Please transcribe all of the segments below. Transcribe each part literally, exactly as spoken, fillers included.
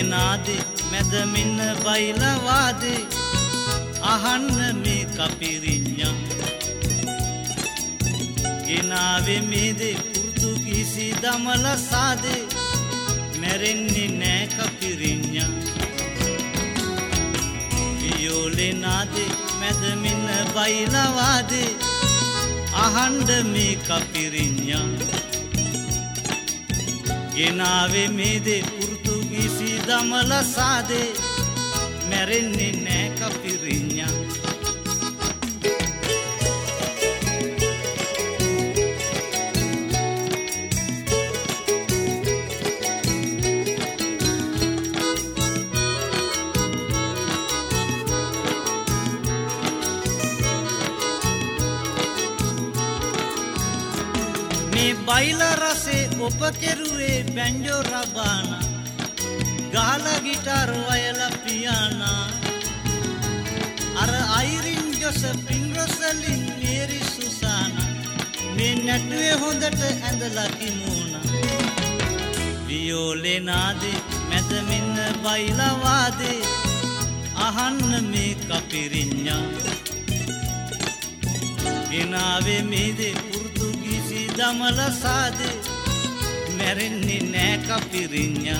නාදේ මැද මෙන්න බයිලා වාදේ අහන්න මේ කපිරිඤ්ඤා ගෙනාවේ මේ දේ පෘතුගීසි දමල සාදේ මැරෙන්නේ නෑ කපිරිඤ්ඤා වියෝලේ නාදේ මැද මෙන්න බයිලා වාදේ අහන්න මේ කපිරිඤ්ඤා ගෙනාවේ මේ දේ පෘතුගීසි දමල සාදේ මැරෙන්නේ නෑ කපිරිඤ්ඤා මේ බයිලා රසේ ඔප කෙරුවේ බැන්ජෝ රබානා ගහලා ගිටාර් වයලා පියානා අර Irene Josephine Rosaline Mary Susanna මේ නැටුවේ හොඳට ඇඳලා කිමෝනා වියෝලේ නාදේ මැද මෙන්න බයිලා වාදේ අහන්න මේ කපිරිඤ්ඤා ගෙනාවේ මේ දේ පෘතුගීසි දමල සාදේ මැරෙන්නේ නෑ කපිරිඤ්ඤා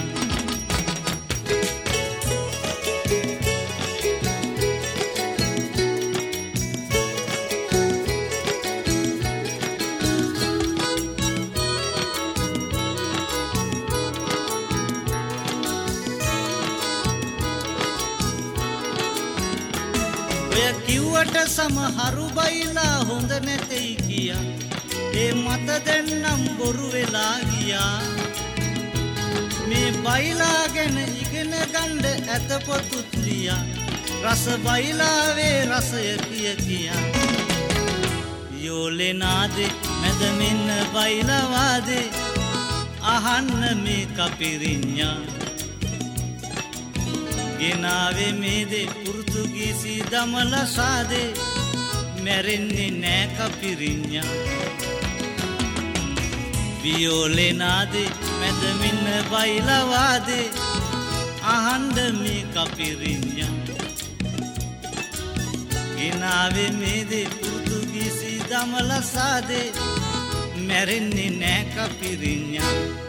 ඔය කිව්වට සමහරු බයිලා හොඳ නැතෙයි කියා ඒ මත දෙන්නම් බොරු වෙලා ගියා මේ බයිලා ගැන ඉගෙන ගන්න ඇත පොතුත් ලියා රස බයිලාවේ රසය කිය කියා යෝලේ නාදේ මැද මෙන්න බයිලා වාදේ අහන්න මේ කපිරිඤ්ඤා ගෙනාවේ මේ දේ පෘතුගීසි දමල සාදේ මැරෙන්නේ නෑ කපිරිඤ්ඤා වියෝලේ නාදේ මැද මෙන්න බයිලා වාදේ අහන්න මේ කපිරිඤ්ඤා ගෙනාවේ මේ දේ පෘතුගීසි දමල සාදේ මැරෙන්නේ නෑ කපිරිඤ්ඤා